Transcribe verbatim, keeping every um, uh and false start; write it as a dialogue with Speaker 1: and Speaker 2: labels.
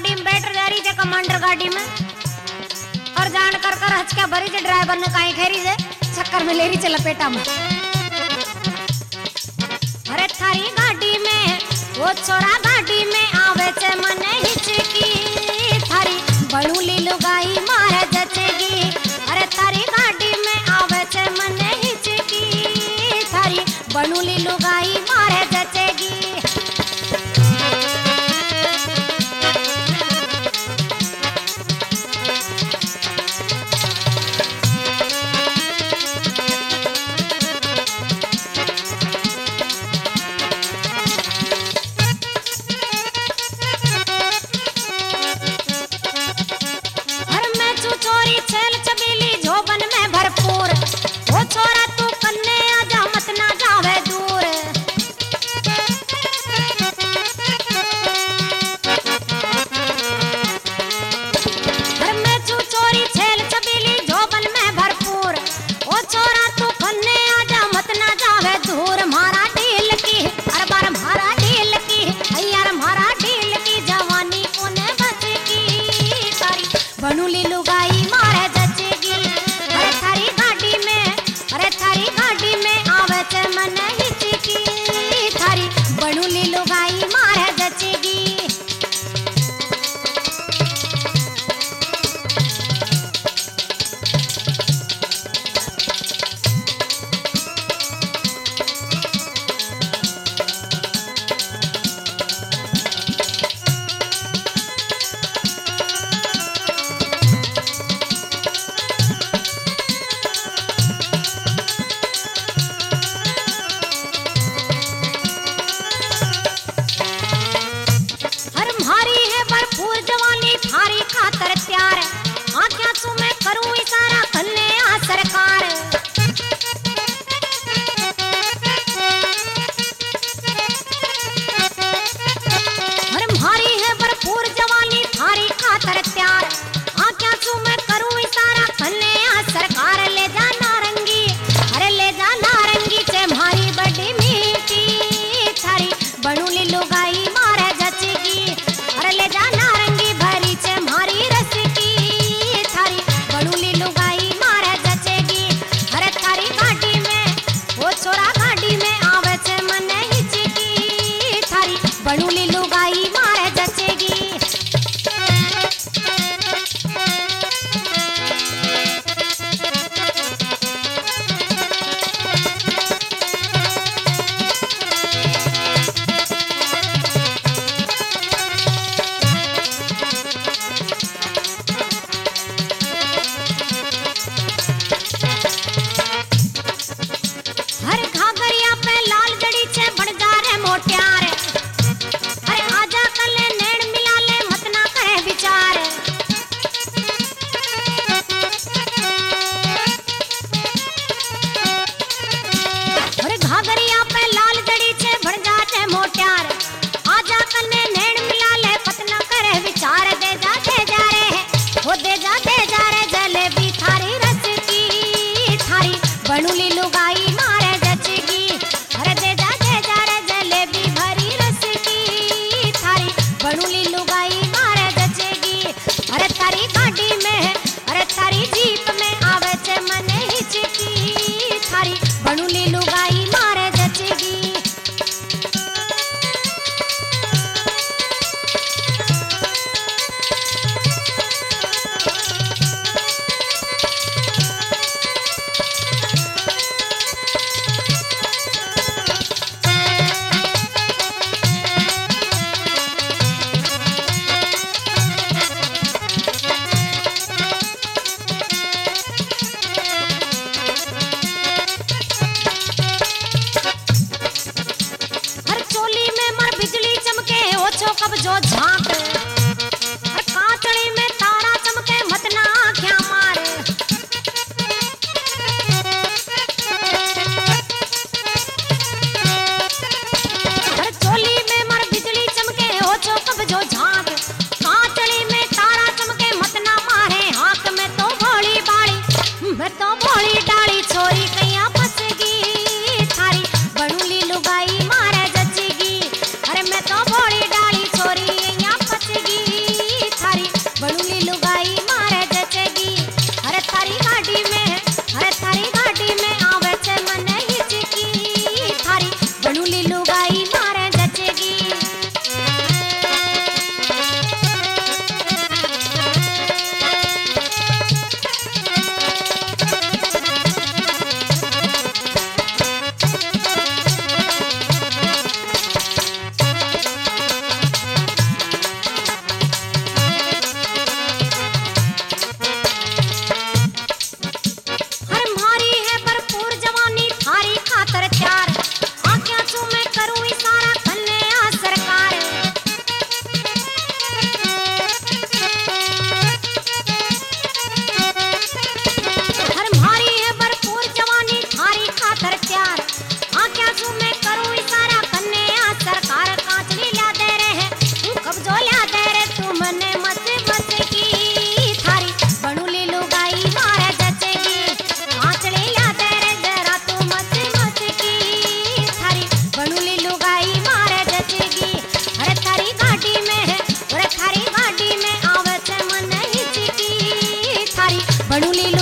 Speaker 1: गाड़ी में बैठ जा रही थे, कमांडर गाड़ी में, और जान कर कर हचका भरी थे ड्राइवर ने काई खेरी से चक्कर में ले रही चे लपेटा में। अरे थारी गाड़ी में वो छोरा गाड़ी में आवे चे मने हिचकी, थारी बड़ूली लुगाई मारे जचेगी। अरे थारी गाड़ी में आवे चे मने हिचकी, थारी बड़ूली लुगाई मारे जचेगी। बनूली लुगाई मारे जचेगी। अरे थारी गाड़ी में, अरे थारी गाड़ी में आवे चे मने हिचकी, थारी बनूली लुगाई मारे जचेगी। बनूली लुगाई मारे जचेगी। हर घाघरिया पे लाल जड़ी छे बन जा रे मोटियार। अरे आजा कले नैन मिला ले मत ना करे विचार। अरे घाघरिया पे लाल जड़ी छे बन जा रे मोटियार। आजा कले नैन मिला ले मत ना करे विचार। दे जा दे जा रे हो दे जा दे जा रे जलेबी थारी रस की, थारी बनूली लुगाई मारे जचेगी। अरे दे जा दे जा रे जलेबी भरी रस की, थारी बनूली लुगाई मारे जचेगी। अरे थारी गाड़ी में, अरे थारी जीप में आवे चे मने हिचकी, थारी बनूली लुगाई मारे जचेगी। घणू लीलो